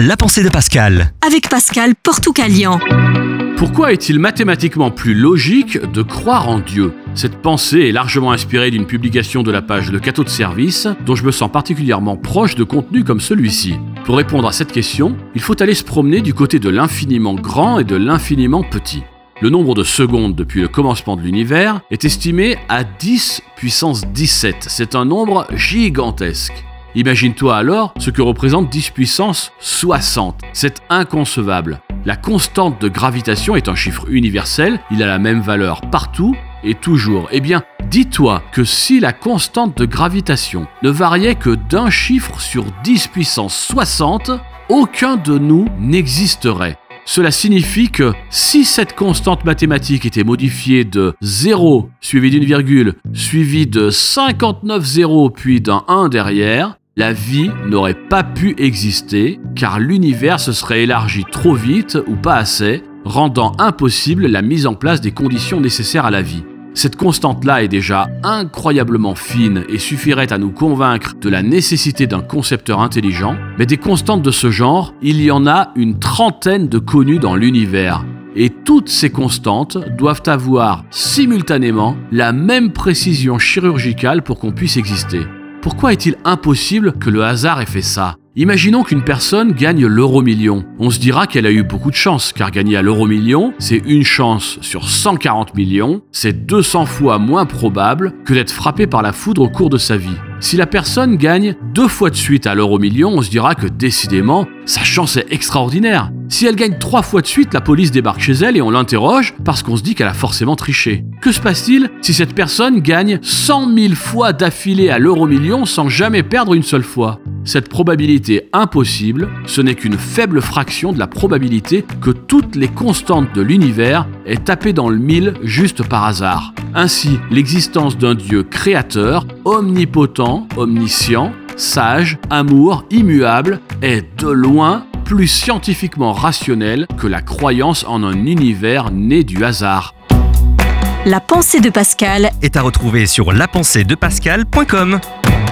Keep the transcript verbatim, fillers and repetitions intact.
La pensée de Pascal. Avec Pascal Portoucalian. Pourquoi est-il mathématiquement plus logique de croire en Dieu ? Cette pensée est largement inspirée d'une publication de la page Le Cateau de Service, dont je me sens particulièrement proche de contenus comme celui-ci. Pour répondre à cette question, il faut aller se promener du côté de l'infiniment grand et de l'infiniment petit. Le nombre de secondes depuis le commencement de l'univers est estimé à dix puissance dix-sept. C'est un nombre gigantesque. Imagine-toi alors ce que représente dix puissance soixante. C'est inconcevable. La constante de gravitation est un chiffre universel, il a la même valeur partout et toujours. Eh bien, dis-toi que si la constante de gravitation ne variait que d'un chiffre sur dix puissance soixante, aucun de nous n'existerait. Cela signifie que si cette constante mathématique était modifiée de zéro, suivi d'une virgule, suivi de cinquante-neuf zéros, puis d'un un derrière, la vie n'aurait pas pu exister car l'univers se serait élargi trop vite ou pas assez, rendant impossible la mise en place des conditions nécessaires à la vie. Cette constante-là est déjà incroyablement fine et suffirait à nous convaincre de la nécessité d'un concepteur intelligent, mais des constantes de ce genre, il y en a une trentaine de connues dans l'univers. Et toutes ces constantes doivent avoir simultanément la même précision chirurgicale pour qu'on puisse exister. Pourquoi est-il impossible que le hasard ait fait ça ? Imaginons qu'une personne gagne l'euro million. On se dira qu'elle a eu beaucoup de chance, car gagner à l'euro million, c'est une chance sur cent quarante millions, c'est deux cents fois moins probable que d'être frappé par la foudre au cours de sa vie. Si la personne gagne deux fois de suite à l'euro million, on se dira que décidément, sa chance est extraordinaire. Si elle gagne trois fois de suite, la police débarque chez elle et on l'interroge parce qu'on se dit qu'elle a forcément triché. Que se passe-t-il si cette personne gagne cent mille fois d'affilée à l'euro million sans jamais perdre une seule fois ? Cette probabilité impossible, ce n'est qu'une faible fraction de la probabilité que toutes les constantes de l'univers aient tapé dans le mille juste par hasard. Ainsi, l'existence d'un Dieu créateur, omnipotent, omniscient, sage, amour, immuable, est de loin plus scientifiquement rationnelle que la croyance en un univers né du hasard. La pensée de Pascal Est à retrouver sur la pensée de pascal point com.